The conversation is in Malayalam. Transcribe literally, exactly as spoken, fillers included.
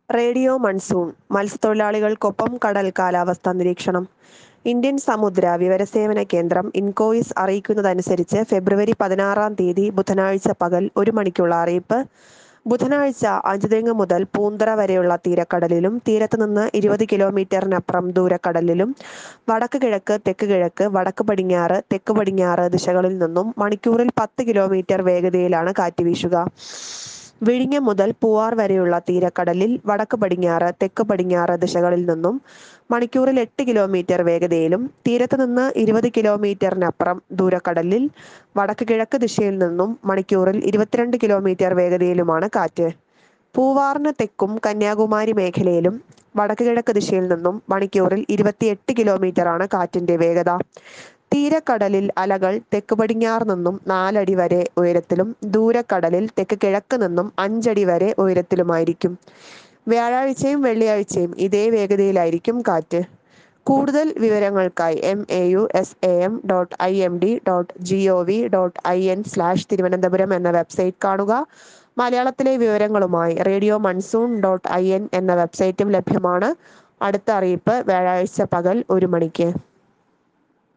റേഡിയോ മൺസൂൺ മത്സ്യത്തൊഴിലാളികൾക്കൊപ്പം കടൽ കാലാവസ്ഥാ നിരീക്ഷണം. ഇന്ത്യൻ സമുദ്ര വിവരസേവന കേന്ദ്രം ഇൻകോയിസ് അറിയിക്കുന്നതനുസരിച്ച് ഫെബ്രുവരി പതിനാറാം തീയതി ബുധനാഴ്ച പകൽ ഒരു മണിക്കുള്ള അറിയിപ്പ്. ബുധനാഴ്ച അഞ്ചുതെങ്ങ് മുതൽ പൂന്തറ വരെയുള്ള തീരക്കടലിലും തീരത്ത് നിന്ന് ഇരുപത് കിലോമീറ്ററിനപ്പുറം ദൂരക്കടലിലും വടക്ക് കിഴക്ക് തെക്ക് കിഴക്ക് വടക്ക് പടിഞ്ഞാറ് തെക്ക് പടിഞ്ഞാറ് ദിശകളിൽ നിന്നും മണിക്കൂറിൽ പത്ത് കിലോമീറ്റർ വേഗതയിലാണ് കാറ്റ് വീശുക. വിഴിഞ്ഞം മുതൽ പൂവാർ വരെയുള്ള തീരക്കടലിൽ വടക്ക് പടിഞ്ഞാറ് തെക്ക് പടിഞ്ഞാറ് ദിശകളിൽ നിന്നും മണിക്കൂറിൽ എട്ട് കിലോമീറ്റർ വേഗതയിലും തീരത്ത് നിന്ന് ഇരുപത് കിലോമീറ്ററിനപ്പുറം ദൂരക്കടലിൽ വടക്ക് കിഴക്ക് ദിശയിൽ നിന്നും മണിക്കൂറിൽ ഇരുപത്തിരണ്ട് കിലോമീറ്റർ വേഗതയിലുമാണ് കാറ്റ്. പൂവാറിന് തെക്കും കന്യാകുമാരി മേഖലയിലും വടക്ക് കിഴക്ക് ദിശയിൽ നിന്നും മണിക്കൂറിൽ ഇരുപത്തിയെട്ട് കിലോമീറ്ററാണ് കാറ്റിന്റെ വേഗത. തീരക്കടലിൽ അലകൾ തെക്ക് പടിഞ്ഞാറ് നിന്നും നാലടി വരെ ഉയരത്തിലും ദൂരക്കടലിൽ തെക്ക് കിഴക്ക് നിന്നും അഞ്ചടി വരെ ഉയരത്തിലുമായിരിക്കും. വ്യാഴാഴ്ചയും വെള്ളിയാഴ്ചയും ഇതേ വേഗതയിലായിരിക്കും കാറ്റ്. കൂടുതൽ വിവരങ്ങൾക്കായി M A U S A M dot I M D dot G O V dot I N slash Thiruvananthapuram എന്ന വെബ്സൈറ്റ് കാണുക. മലയാളത്തിലെ വിവരങ്ങളുമായി radio monsoon dot I N എന്ന വെബ്സൈറ്റും ലഭ്യമാണ്. അടുത്ത അറിയിപ്പ് വ്യാഴാഴ്ച പകൽ ഒരു മണിക്ക്.